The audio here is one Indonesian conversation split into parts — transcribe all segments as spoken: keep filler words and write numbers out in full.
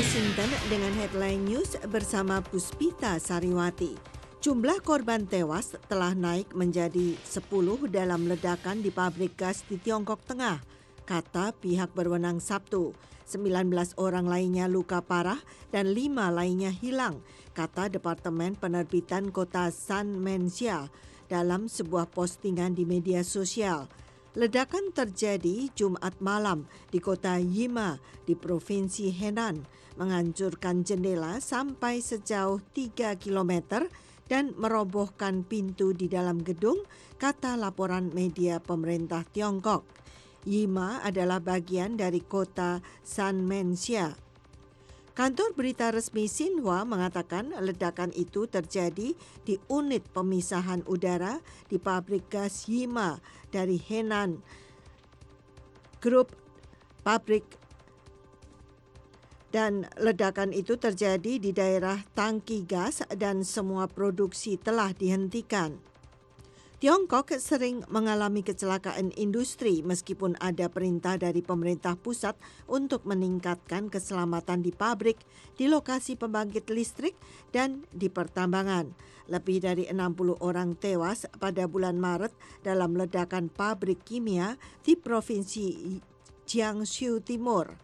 Washington dengan headline news bersama Puspita Sariwati. Jumlah korban tewas telah naik menjadi sepuluh dalam ledakan di pabrik gas di Tiongkok Tengah, kata pihak berwenang Sabtu. sembilan belas orang lainnya luka parah dan lima lainnya hilang, kata Departemen Penerbitan Kota Sanmenxia dalam sebuah postingan di media sosial. Ledakan terjadi Jumat malam di kota Yima di Provinsi Henan, menghancurkan jendela sampai sejauh tiga kilometer dan merobohkan pintu di dalam gedung, kata laporan media pemerintah Tiongkok. Yima adalah bagian dari kota Sanmenxia. Kantor berita resmi Xinhua mengatakan ledakan itu terjadi di unit pemisahan udara di pabrik gas Yima dari Henan Group pabrik, dan ledakan itu terjadi di daerah tangki gas dan semua produksi telah dihentikan. Tiongkok sering mengalami kecelakaan industri meskipun ada perintah dari pemerintah pusat untuk meningkatkan keselamatan di pabrik, di lokasi pembangkit listrik, dan di pertambangan. Lebih dari enam puluh orang tewas pada bulan Maret dalam ledakan pabrik kimia di Provinsi Jiangsu Timur.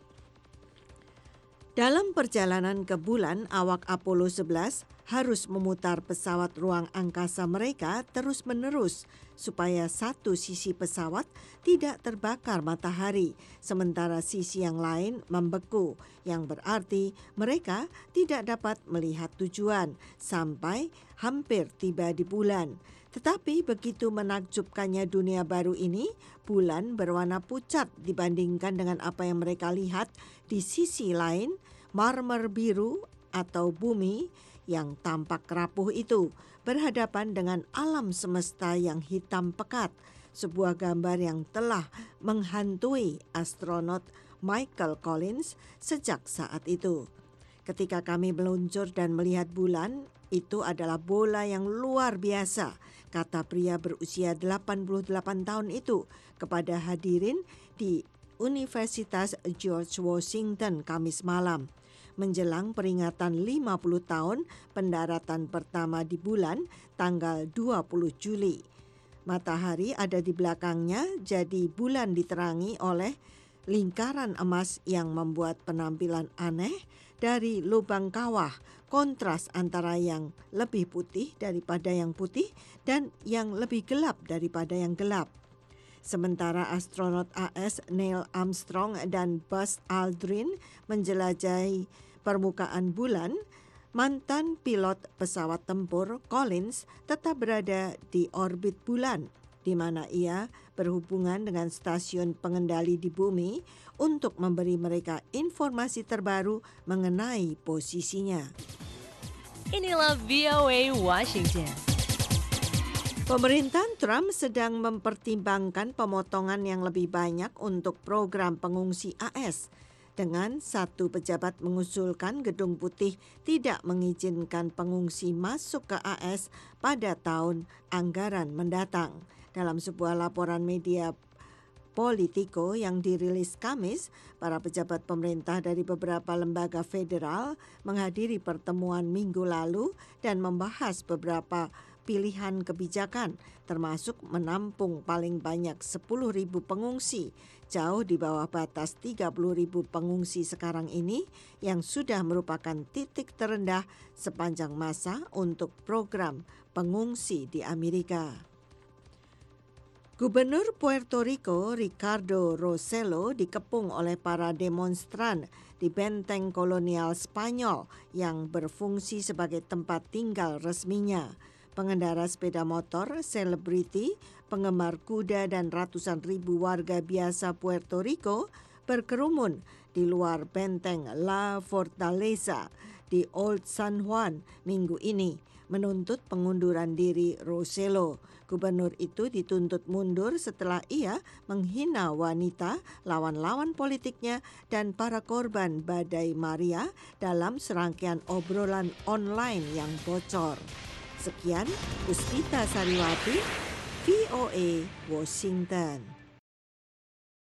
Dalam perjalanan ke bulan, awak Apollo sebelas harus memutar pesawat ruang angkasa mereka terus-menerus supaya satu sisi pesawat tidak terbakar matahari, sementara sisi yang lain membeku, yang berarti mereka tidak dapat melihat tujuan sampai hampir tiba di bulan. Tetapi begitu menakjubkannya dunia baru ini, bulan berwarna pucat dibandingkan dengan apa yang mereka lihat di sisi lain, marmer biru atau bumi yang tampak rapuh itu berhadapan dengan alam semesta yang hitam pekat, sebuah gambar yang telah menghantui astronot Michael Collins sejak saat itu. Ketika kami meluncur dan melihat bulan, itu adalah bola yang luar biasa, kata pria berusia delapan puluh delapan tahun itu kepada hadirin di Universitas George Washington Kamis malam, menjelang peringatan lima puluh tahun pendaratan pertama di bulan tanggal dua puluh Juli. Matahari ada di belakangnya, jadi bulan diterangi oleh lingkaran emas yang membuat penampilan aneh dari lubang kawah, kontras antara yang lebih putih daripada yang putih dan yang lebih gelap daripada yang gelap. Sementara astronot A S Neil Armstrong dan Buzz Aldrin menjelajahi permukaan bulan, mantan pilot pesawat tempur Collins tetap berada di orbit bulan, di mana ia berhubungan dengan stasiun pengendali di bumi untuk memberi mereka informasi terbaru mengenai posisinya. Inilah V O A Washington. Pemerintahan Trump sedang mempertimbangkan pemotongan yang lebih banyak untuk program pengungsi A S. Dengan satu pejabat mengusulkan Gedung Putih tidak mengizinkan pengungsi masuk ke A S pada tahun anggaran mendatang. Dalam sebuah laporan media Politico yang dirilis Kamis, para pejabat pemerintah dari beberapa lembaga federal menghadiri pertemuan minggu lalu dan membahas beberapa pilihan kebijakan, termasuk menampung paling banyak sepuluh ribu pengungsi, jauh di bawah batas tiga puluh ribu pengungsi sekarang ini yang sudah merupakan titik terendah sepanjang masa untuk program pengungsi di Amerika. Gubernur Puerto Rico Ricardo Rossello dikepung oleh para demonstran di benteng kolonial Spanyol yang berfungsi sebagai tempat tinggal resminya. Pengendara sepeda motor, selebriti, penggemar kuda dan ratusan ribu warga biasa Puerto Rico berkerumun di luar benteng La Fortaleza di Old San Juan minggu ini menuntut pengunduran diri Rossello. Gubernur itu dituntut mundur setelah ia menghina wanita, lawan-lawan politiknya, dan para korban badai Maria dalam serangkaian obrolan online yang bocor. Sekian, Puspita Sariwati, V O A Washington.